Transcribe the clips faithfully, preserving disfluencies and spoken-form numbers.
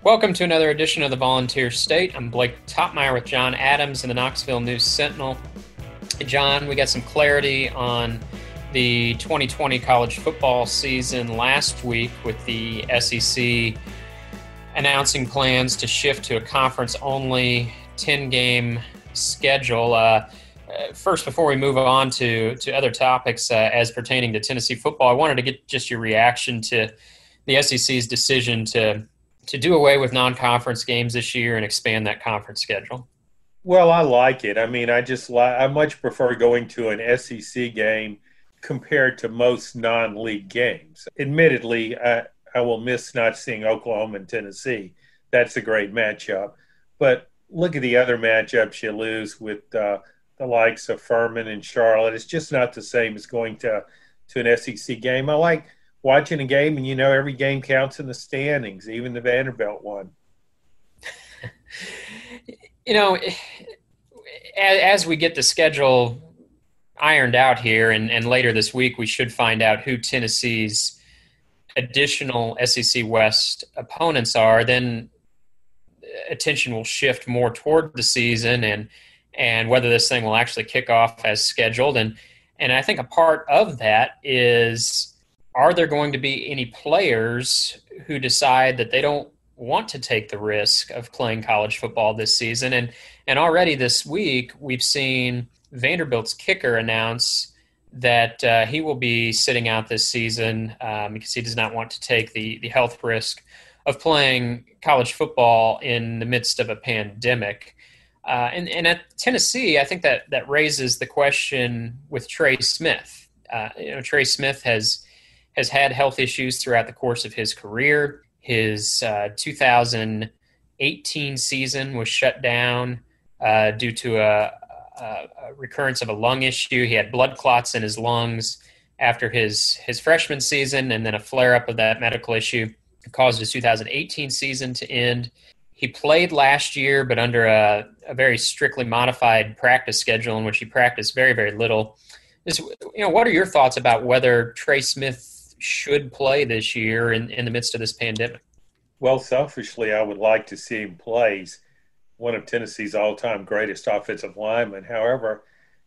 Welcome to another edition of the Volunteer State. I'm Blake Topmeyer with John Adams in the Knoxville News Sentinel. John, we got some clarity on the twenty twenty college football season last week with the S E C announcing plans to shift to a conference-only ten-game schedule. Uh, first, before we move on to, to other topics uh, as pertaining to Tennessee football, I wanted to get just your reaction to the S E C's decision to to do away with non-conference games this year and expand that conference schedule. Well, I like it. I mean, I just li- I much prefer going to an S E C game compared to most non-league games. Admittedly, I, I will miss not seeing Oklahoma and Tennessee. That's a great matchup. But look at the other matchups you lose with uh, the likes of Furman and Charlotte. It's just not the same as going to, to an S E C game. I like watching a game, and you know every game counts in the standings, even the Vanderbilt one. You know, as we get the schedule ironed out here, and, and later this week we should find out who Tennessee's additional S E C West opponents are, then attention will shift more toward the season and and whether this thing will actually kick off as scheduled. And, and I think a part of that is, are there going to be any players who decide that they don't want to take the risk of playing college football this season? And and already this week, we've seen Vanderbilt's kicker announce that uh, he will be sitting out this season um, because he does not want to take the, the health risk of playing college football in the midst of a pandemic. Uh, and, and at Tennessee, I think that, that raises the question with Trey Smith. Uh, you know, Trey Smith has has had health issues throughout the course of his career. His uh, two thousand eighteen season was shut down uh, due to a, a, a recurrence of a lung issue. He had blood clots in his lungs after his, his freshman season, and then a flare-up of that medical issue caused his two thousand eighteen season to end. He played last year, but under a, a very strictly modified practice schedule in which he practiced very, very little. This, you know, what are your thoughts about whether Trey Smith should play this year in, in the midst of this pandemic? Well, selfishly, I would like to see him play. He's one of Tennessee's all-time greatest offensive linemen. However,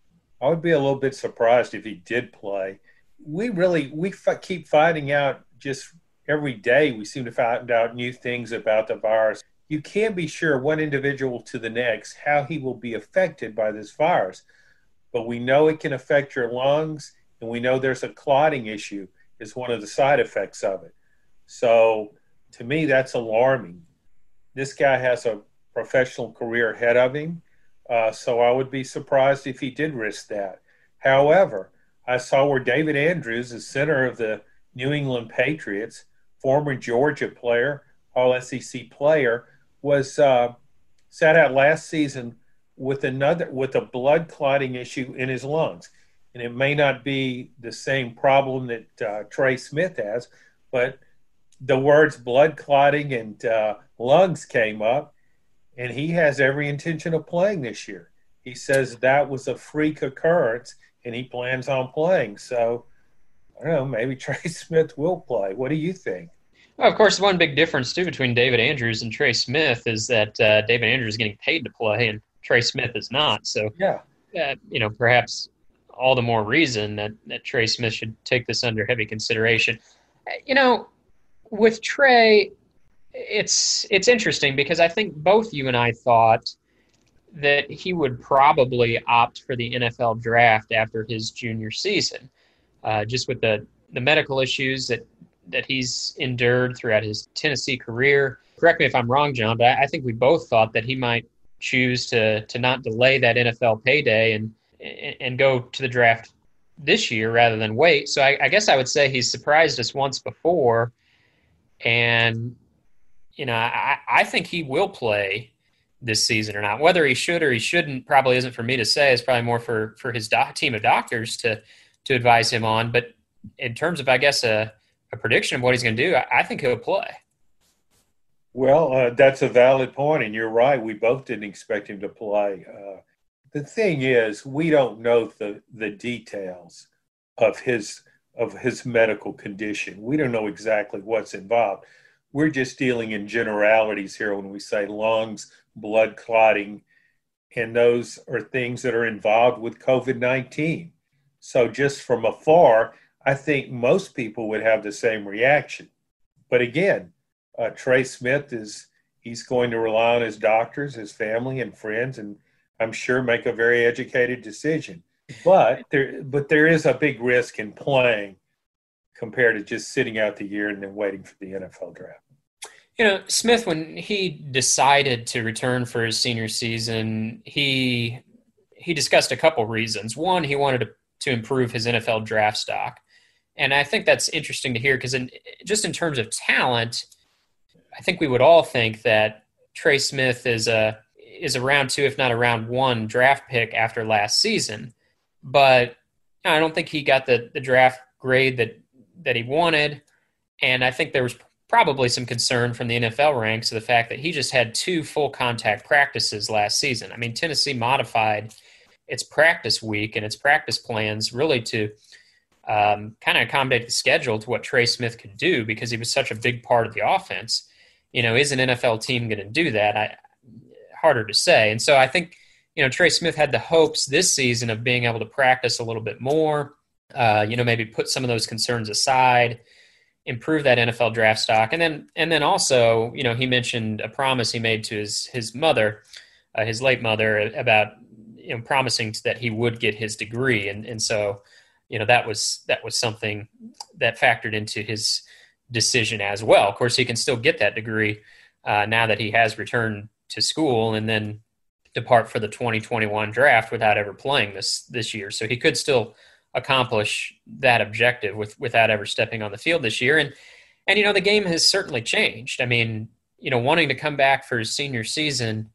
I would be a little bit surprised if he did play. We really we f- keep finding out just every day. We seem to find out new things about the virus. You can't be sure one individual to the next how he will be affected by this virus. But we know it can affect your lungs, and we know there's a clotting issue is one of the side effects of it. So to me, that's alarming. This guy has a professional career ahead of him, uh, so I would be surprised if he did risk that. However, I saw where David Andrews, the center of the New England Patriots, former Georgia player, all S E C player, was uh, sat out last season with another with a blood clotting issue in his lungs. And it may not be the same problem that uh, Trey Smith has, but the words blood clotting and uh, lungs came up, and he has every intention of playing this year. He says that was a freak occurrence, and he plans on playing. So, I don't know, maybe Trey Smith will play. What do you think? Well, of course, one big difference, too, between David Andrews and Trey Smith is that uh, David Andrews is getting paid to play, and Trey Smith is not. So, yeah, uh, you know, perhaps all the more reason that, that Trey Smith should take this under heavy consideration. You know, with Trey, it's it's interesting because I think both you and I thought that he would probably opt for the N F L draft after his junior season, uh, just with the, the medical issues that, that he's endured throughout his Tennessee career. Correct me if I'm wrong, John, but I, I think we both thought that he might choose to to not delay that N F L payday and and go to the draft this year rather than wait. So I, I guess I would say he's surprised us once before. And, you know, I, I think he will play this season or not. Whether he should or he shouldn't probably isn't for me to say. It's probably more for, for his doc, team of doctors to to advise him on. But in terms of, I guess, a, a prediction of what he's going to do, I, I think he'll play. Well, uh, that's a valid point, and you're right. We both didn't expect him to play. Uh, the thing is, we don't know the, the details of his of his medical condition. We don't know exactly what's involved. we're just dealing in generalities here when we say lungs, blood clotting, and those are things that are involved with COVID nineteen. So just from afar, I think most people would have the same reaction. But again, uh, Trey Smith is he's going to rely on his doctors, his family, and friends, and I'm sure make a very educated decision. But there, but there is a big risk in playing compared to just sitting out the year and then waiting for the N F L draft. You know, Smith, when he decided to return for his senior season, he he discussed a couple reasons. One, he wanted to, to improve his N F L draft stock. And I think that's interesting to hear because in, just in terms of talent, I think we would all think that Trey Smith is a is a round two, if not a round one draft pick after last season. But I don't think he got the, the draft grade that, that he wanted. And I think there was probably some concern from the N F L ranks of the fact that he just had two full contact practices last season. I mean, Tennessee modified its practice week and its practice plans really to um, kind of accommodate the schedule to what Trey Smith could do because he was such a big part of the offense. You know, is an N F L team going to do that? I, harder to say. And so I think, you know, Trey Smith had the hopes this season of being able to practice a little bit more, uh, you know, maybe put some of those concerns aside, improve that N F L draft stock. And then, and then also, you know, he mentioned a promise he made to his, his mother, uh, his late mother about, you know, promising that he would get his degree. And, and so, you know, that was, that was something that factored into his decision as well. Of course, he can still get that degree uh, now that he has returned to school and then depart for the twenty twenty-one draft without ever playing this, this year. So he could still accomplish that objective with, without ever stepping on the field this year. And, and, you know, the game has certainly changed. I mean, you know, wanting to come back for his senior season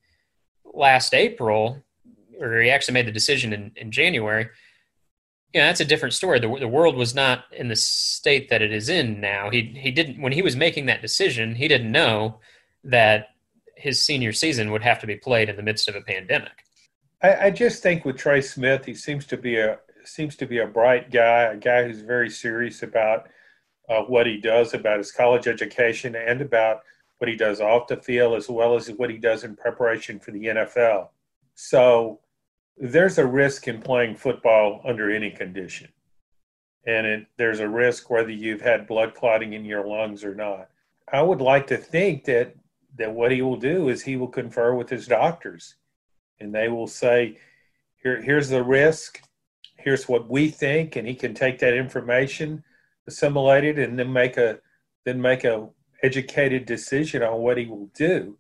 last April, or he actually made the decision in, in January, you know, that's a different story. The, the world was not in the state that it is in now. He, he didn't, when he was making that decision, he didn't know that his senior season would have to be played in the midst of a pandemic. I, I just think with Trey Smith, he seems to be a seems to be a bright guy, a guy who's very serious about uh, what he does, about his college education, and about what he does off the field, as well as what he does in preparation for the N F L. So there's a risk in playing football under any condition, and it, there's a risk whether you've had blood clotting in your lungs or not. I would like to think that that what he will do is he will confer with his doctors and they will say, Here, here's the risk, here's what we think, and he can take that information, assimilate it, and then make a then make a educated decision on what he will do.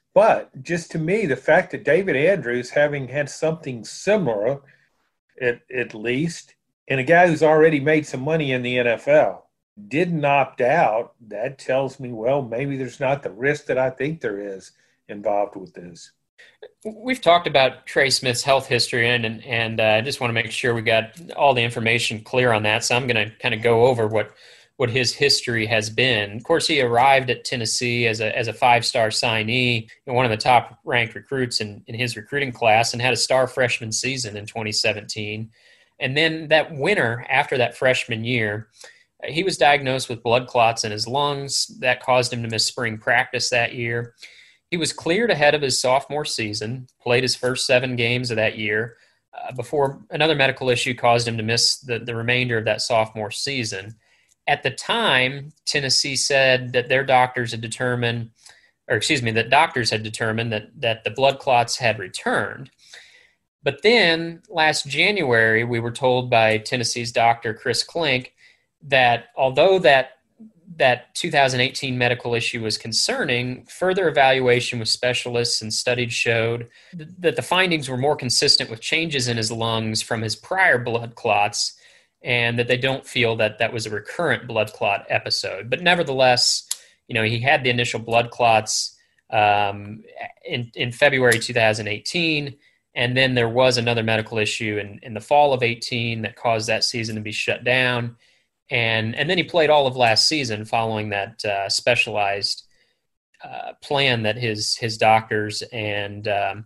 But just to me, the fact that David Andrews, having had something similar, at, at least, and a guy who's already made some money in the N F L, didn't opt out, that tells me, well, maybe there's not the risk that I think there is involved with this. We've talked about Trey Smith's health history, and and, and uh, I just want to make sure we got all the information clear on that. So I'm going to kind of go over what what his history has been. Of course, he arrived at Tennessee as a as a five-star signee, and one of the top-ranked recruits in, in his recruiting class, and had a star freshman season in twenty seventeen. And then that winter, after that freshman year, he was diagnosed with blood clots in his lungs. That caused him to miss spring practice that year. He was cleared ahead of his sophomore season, played his first seven games of that year, uh, before another medical issue caused him to miss the, the remainder of that sophomore season. At the time, Tennessee said that their doctors had determined, or excuse me, that doctors had determined that, that the blood clots had returned. But then last January, we were told by Tennessee's doctor, Chris Klink, that although that that two thousand eighteen medical issue was concerning, further evaluation with specialists and studies showed th- that the findings were more consistent with changes in his lungs from his prior blood clots, and that they don't feel that that was a recurrent blood clot episode. But nevertheless, you know, he had the initial blood clots um, in, in February two thousand eighteen, and then there was another medical issue in, in the fall of eighteen that caused that season to be shut down. And and then he played all of last season following that uh, specialized uh, plan that his his doctors and um,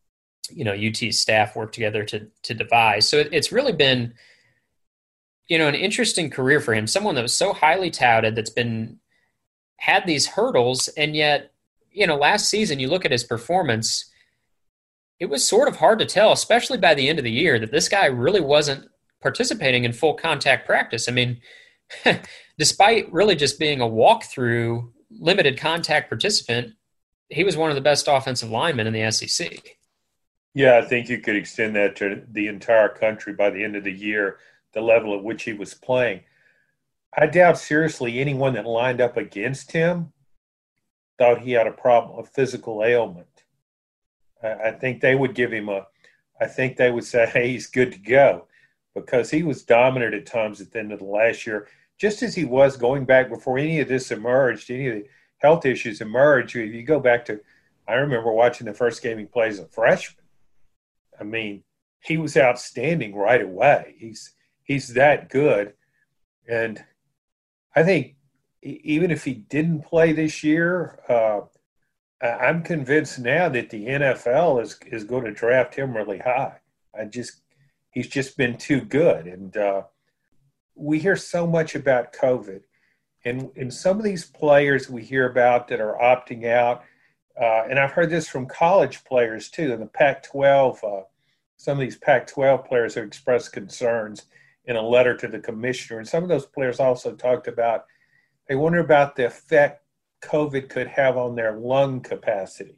you know U T staff worked together to to devise. So it, it's really been, you know, an interesting career for him. Someone that was so highly touted, that's been had these hurdles, and yet, you know, last season, you look at his performance, it was sort of hard to tell, especially by the end of the year, that this guy really wasn't participating in full contact practice. I mean, despite really just being a walkthrough, limited contact participant, he was one of the best offensive linemen in the S E C. Yeah, I think you could extend that to the entire country by the end of the year, the level at which he was playing. I doubt seriously anyone that lined up against him thought he had a problem, a physical ailment. I, I think they would give him a, I think they would say, hey, he's good to go, because he was dominant at times at the end of the last year, just as he was going back before any of this emerged, any of the health issues emerged. If you go back to, I remember watching the first game he played as a freshman. I mean, he was outstanding right away. He's he's that good. And I think even if he didn't play this year, uh, I'm convinced now that the N F L is is going to draft him really high. I just he's just been too good. And uh, we hear so much about COVID. And, and some of these players we hear about that are opting out, uh, and I've heard this from college players too, in the Pac twelve, uh, some of these Pac twelve players have expressed concerns in a letter to the commissioner. And some of those players also talked about, they wonder about the effect COVID could have on their lung capacity.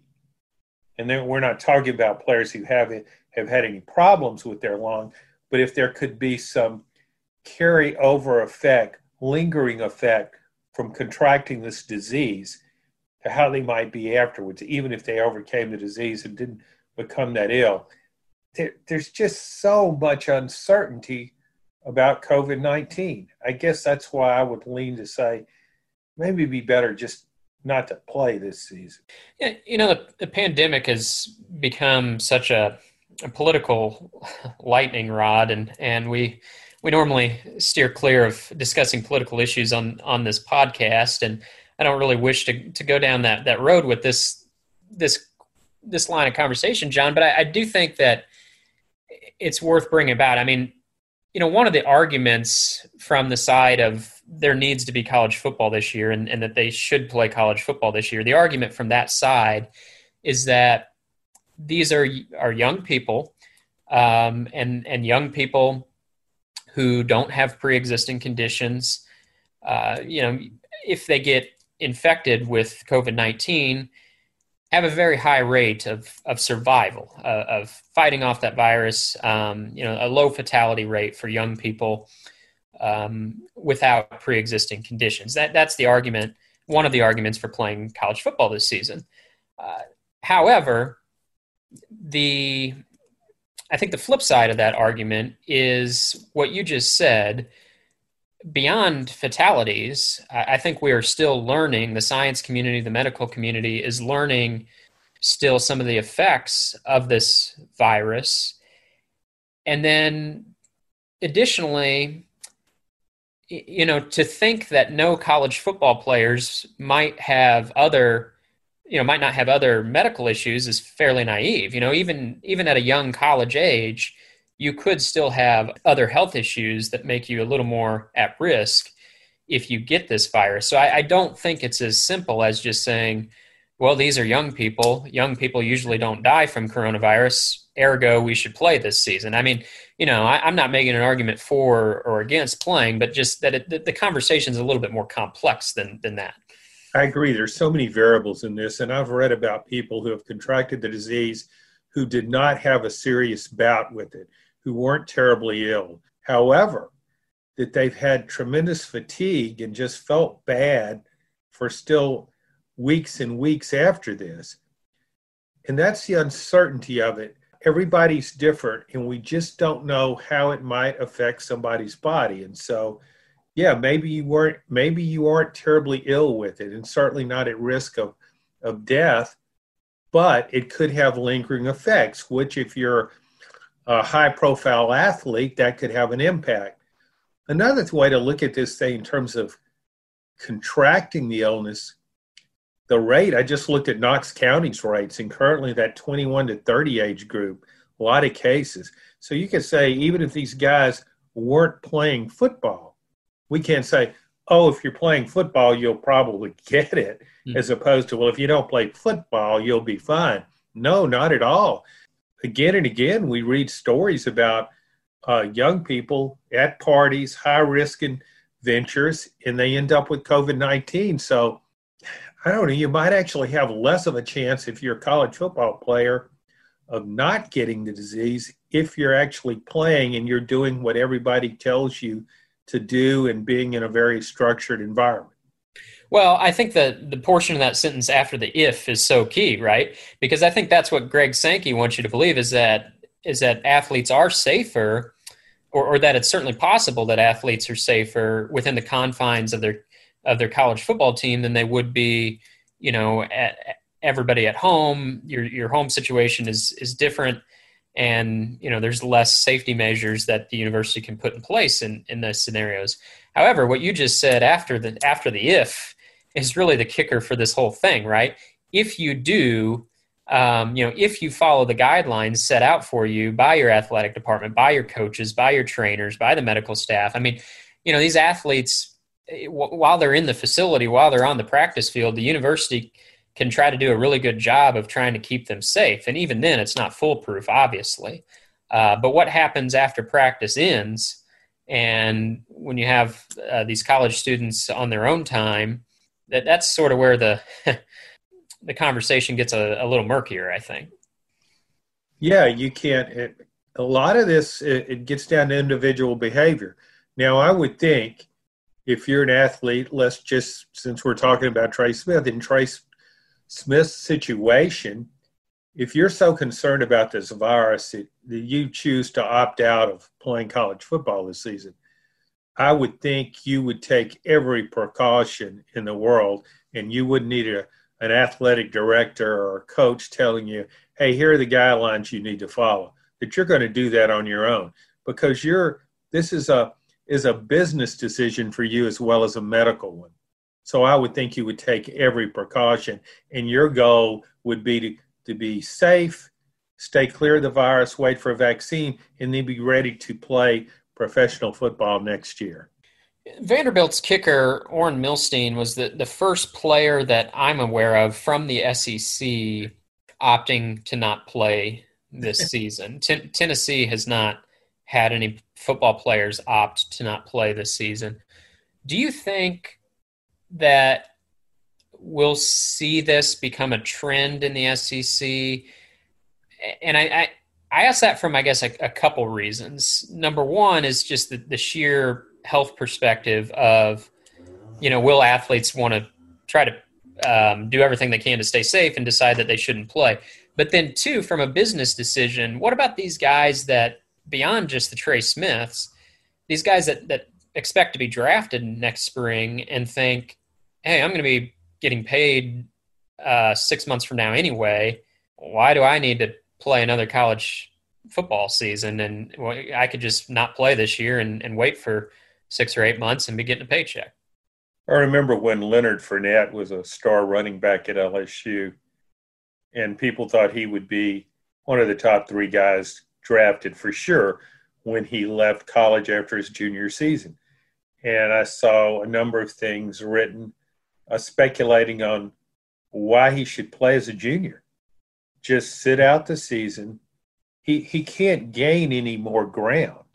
And then we're not talking about players who have, have had any problems with their lung, but if there could be some carryover effect, lingering effect from contracting this disease to how they might be afterwards, even if they overcame the disease and didn't become that ill. There, there's just so much uncertainty about COVID nineteen. I guess that's why I would lean to say maybe it'd be better just not to play this season. Yeah, you know, the, the pandemic has become such a, a political lightning rod, and, and we we normally steer clear of discussing political issues on, on this podcast, and I don't really wish to, to go down that, that road with this this this line of conversation, John. But I, I do think that it's worth bringing about. I mean, you know, one of the arguments from the side of there needs to be college football this year, and, and that they should play college football this year, the argument from that side is that these are are young people, um, and and young people who don't have pre-existing conditions. Uh, you know, if they get infected with COVID nineteen, have a very high rate of of survival, uh, of fighting off that virus. Um, you know, a low fatality rate for young people um, without pre-existing conditions. That that's the argument. One of the arguments for playing college football this season. Uh, however, the I think the flip side of that argument is what you just said. Beyond fatalities, I think we are still learning, the science community, the medical community is learning still some of the effects of this virus. And then additionally, you know, to think that no college football players might have other, you know, might not have other medical issues is fairly naive. You know, even even at a young college age, you could still have other health issues that make you a little more at risk if you get this virus. So I, I don't think it's as simple as just saying, well, these are young people. Young people usually don't die from coronavirus, ergo we should play this season. I mean, you know, I, I'm not making an argument for or against playing, but just that it, the, the conversation is a little bit more complex than than that. I agree. There's so many variables in this, and I've read about people who have contracted the disease who did not have a serious bout with it, who weren't terribly ill. However, that they've had tremendous fatigue and just felt bad for still weeks and weeks after this. And that's the uncertainty of it. Everybody's different, and we just don't know how it might affect somebody's body. And so, yeah, maybe you weren't, maybe you aren't terribly ill with it, and certainly not at risk of, of death, but it could have lingering effects, which if you're a high-profile athlete, that could have an impact. Another way to look at this thing in terms of contracting the illness, the rate, I just looked at Knox County's rates, and currently that twenty-one to thirty age group, a lot of cases. So you could say even if these guys weren't playing football, we can't say, oh, if you're playing football, you'll probably get it, Mm. as opposed to, well, if you don't play football, you'll be fine. No, not at all. Again and again, we read stories about uh, young people at parties, high-risk ventures, and they end up with COVID nineteen. So I don't know, you might actually have less of a chance if you're a college football player of not getting the disease if you're actually playing and you're doing what everybody tells you to do and being in a very structured environment. Well, I think that the portion of that sentence after the if is so key, right? Because I think that's what Greg Sankey wants you to believe is that is that athletes are safer, or, or that it's certainly possible that athletes are safer within the confines of their of their college football team than they would be, you know, at, everybody at home. Your your home situation is is different, and you know there's less safety measures that the university can put in place in in those scenarios. However, what you just said after the after the if is really the kicker for this whole thing, right? If you do, um, you know, if you follow the guidelines set out for you by your athletic department, by your coaches, by your trainers, by the medical staff. I mean, you know, these athletes, while they're in the facility, while they're on the practice field, the university can try to do a really good job of trying to keep them safe. And even then, it's not foolproof, obviously. Uh, but what happens after practice ends, and when you have uh, these college students on their own time, that that's sort of where the the conversation gets a, a little murkier, I think. Yeah, you can't. It, a lot of this, it, it gets down to individual behavior. Now, I would think if you're an athlete, let's just, since we're talking about Trey Smith, in Trey Smith's situation, if you're so concerned about this virus that you choose to opt out of playing college football this season, I would think you would take every precaution in the world, and you wouldn't need a, an athletic director or a coach telling you, hey, here are the guidelines you need to follow, that you're going to do that on your own, because you're this is a is a business decision for you as well as a medical one. So I would think you would take every precaution, and your goal would be to, to be safe, stay clear of the virus, wait for a vaccine, and then be ready to play professional football next year. Vanderbilt's kicker, Orrin Milstein, was the, the first player that I'm aware of from the S E C opting to not play this season. T- Tennessee has not had any football players opt to not play this season. Do you think that we'll see this become a trend in the S E C? And I, I, I ask that from, I guess, a, a couple reasons. Number one is just the, the sheer health perspective of, you know, will athletes want to try to um, do everything they can to stay safe and decide that they shouldn't play? But then, two, from a business decision, what about these guys that, beyond just the Trey Smiths, these guys that, that expect to be drafted next spring and think, hey, I'm going to be getting paid uh, six months from now anyway. Why do I need to play another college football season? And well, I could just not play this year and, and wait for six or eight months and be getting a paycheck. I remember when Leonard Fournette was a star running back at L S U, and people thought he would be one of the top three guys drafted for sure when he left college after his junior season. And I saw a number of things written uh, speculating on why he should play as a junior. Just sit out the season. He he can't gain any more ground.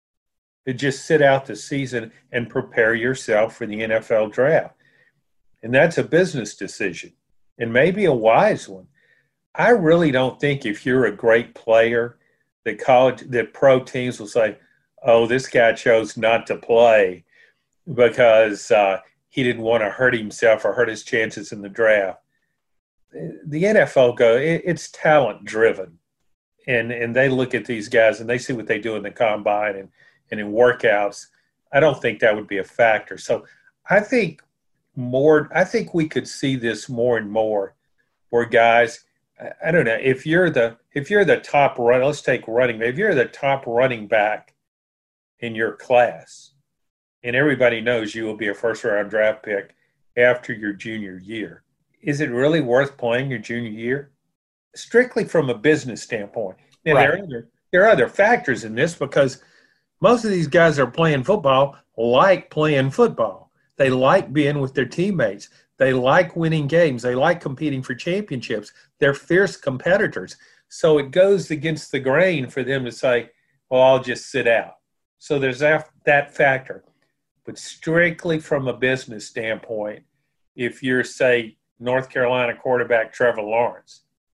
Just sit out the season and prepare yourself for the N F L draft. And that's a business decision, and maybe a wise one. I really don't think if you're a great player, that college, that pro teams will say, oh, this guy chose not to play because uh, he didn't want to hurt himself or hurt his chances in the draft. The N F L go, it, it's talent driven. And and they look at these guys and they see what they do in the combine and, and in workouts. I don't think that would be a factor. So I think more, I think we could see this more and more where guys, I don't know, if you're the if you're the top run, let's take running, if you're the top running back in your class, and everybody knows you will be a first round draft pick after your junior year, is it really worth playing your junior year? Strictly from a business standpoint. Now, Right. there are other, there are other factors in this because most of these guys that are playing football like playing football. They like being with their teammates. They like winning games. They like competing for championships. They're fierce competitors. So it goes against the grain for them to say, well, I'll just sit out. So there's that, that factor. But strictly from a business standpoint, if you're, say, North Carolina quarterback Trevor Lawrence,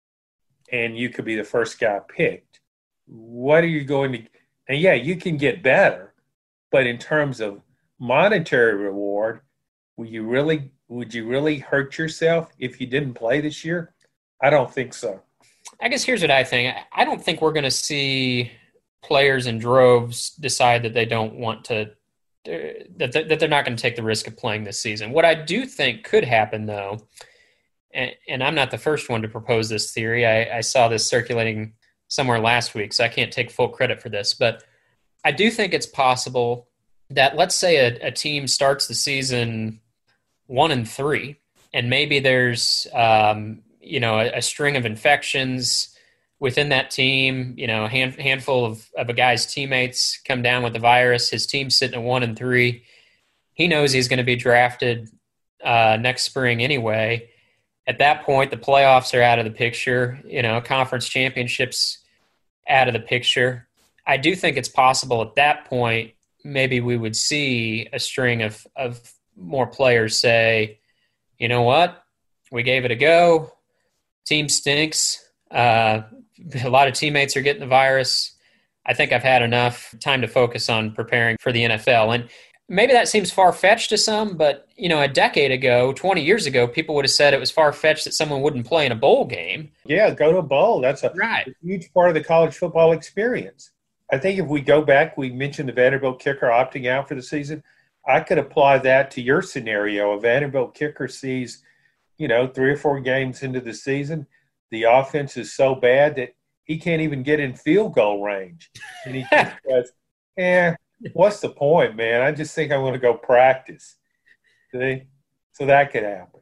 and you could be the first guy picked, what are you going to – and, yeah, you can get better, but in terms of monetary reward, would you really would you really hurt yourself if you didn't play this year? I don't think so. I guess here's what I think. I don't think we're going to see players in droves decide that they don't want to – that that they're not going to take the risk of playing this season. What I do think could happen, though, and, and I'm not the first one to propose this theory. I, I saw this circulating somewhere last week, so I can't take full credit for this. But I do think it's possible that, let's say a, a team starts the season one and three, and maybe there's um, you know a, a string of infections within that team. You know, a hand, handful of, of a guy's teammates come down with the virus. His team's sitting at one and three. He knows he's going to be drafted uh, next spring anyway. At that point, the playoffs are out of the picture. You know, conference championships out of the picture. I do think it's possible at that point maybe we would see a string of, of more players say, you know what, we gave it a go. Team stinks. Uh, a lot of teammates are getting the virus. I think I've had enough time to focus on preparing for the N F L. And maybe that seems far-fetched to some, but, you know, a decade ago, twenty years ago, people would have said it was far-fetched that someone wouldn't play in a bowl game. Yeah, go to a bowl. That's a, right. a huge part of the college football experience. I think if we go back, we mentioned the Vanderbilt kicker opting out for the season. I could apply that to your scenario. A Vanderbilt kicker sees, you know, three or four games into the season, the offense is so bad that he can't even get in field goal range. And he just says, eh, what's the point, man? I just think I'm going to go practice. See? So that could happen.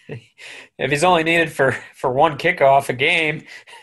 If he's only needed for, for one kickoff a game,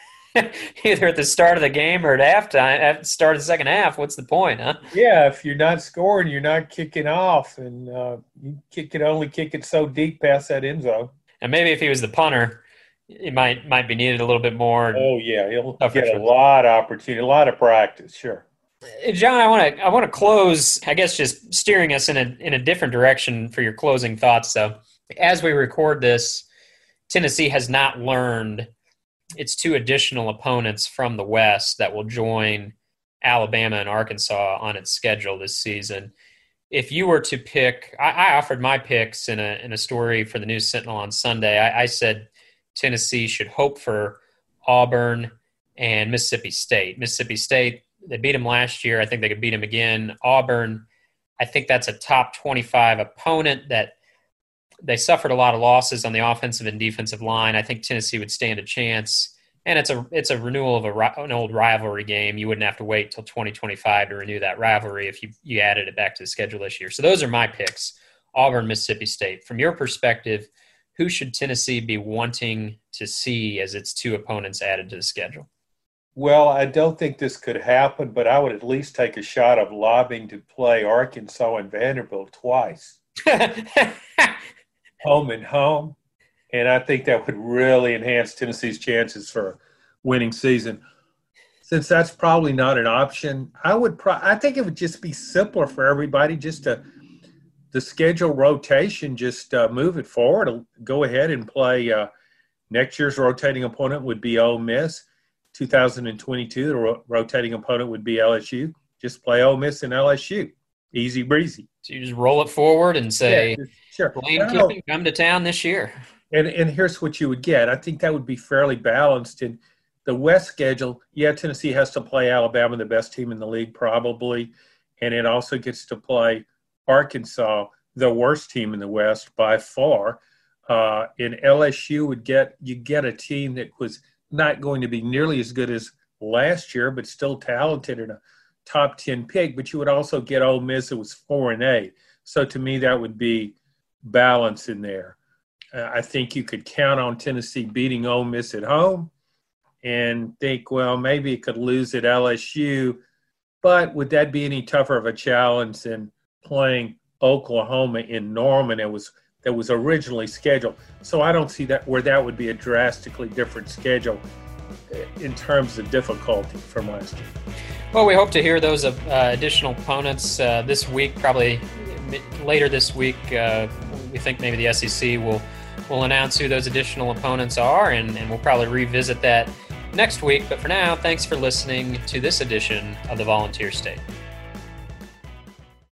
either at the start of the game or at halftime, at the start of the second half, what's the point, huh? Yeah, if you're not scoring, you're not kicking off, and uh, you kick, can only kick it so deep past that end zone. And maybe if he was the punter, it might might be needed a little bit more. Oh, yeah, he'll get a lot of opportunity, a lot of practice, sure. John, I want to I want to close, I guess, just steering us in a in a different direction for your closing thoughts, though. As we record this, Tennessee has not learned its two additional opponents from the West that will join Alabama and Arkansas on its schedule this season. If you were to pick, I, I offered my picks in a in a story for the News Sentinel on Sunday. I, I said Tennessee should hope for Auburn and Mississippi State. Mississippi State, they beat them last year. I think they could beat them again. Auburn, I think that's a top twenty-five opponent that they suffered a lot of losses on the offensive and defensive line. I think Tennessee would stand a chance. And it's a it's a renewal of a, an old rivalry game. You wouldn't have to wait till twenty twenty-five to renew that rivalry if you, you added it back to the schedule this year. So those are my picks, Auburn, Mississippi State. From your perspective, who should Tennessee be wanting to see as its two opponents added to the schedule? Well, I don't think this could happen, but I would at least take a shot of lobbying to play Arkansas and Vanderbilt twice. Home and home. And I think that would really enhance Tennessee's chances for a winning season. Since that's probably not an option, I would. Pro- I think it would just be simpler for everybody just to the schedule rotation, just uh, move it forward. Go ahead and play. Uh, next year's rotating opponent would be Ole Miss. two thousand twenty-two, the ro- rotating opponent would be L S U. Just play Ole Miss and L S U. Easy breezy. So you just roll it forward and say, yeah, sure. Lane Kiffin, come to town this year. And and here's what you would get. I think that would be fairly balanced. In the West schedule, yeah, Tennessee has to play Alabama, the best team in the league probably, and it also gets to play Arkansas, the worst team in the West by far. Uh, and L S U would get you get a team that was not going to be nearly as good as last year, but still talented and a top ten pick. But you would also get Ole Miss, that was four and eight. So to me, that would be balance in there. Uh, I think you could count on Tennessee beating Ole Miss at home and think, well, maybe it could lose at L S U. But would that be any tougher of a challenge than playing Oklahoma in Norman. It was that was originally scheduled. So I don't see that where that would be a drastically different schedule in terms of difficulty from last year. Well, we hope to hear those uh, additional opponents uh, this week, probably later this week. Uh, we think maybe the S E C will will announce who those additional opponents are, and, and we'll probably revisit that next week. But for now, thanks for listening to this edition of the Volunteer State.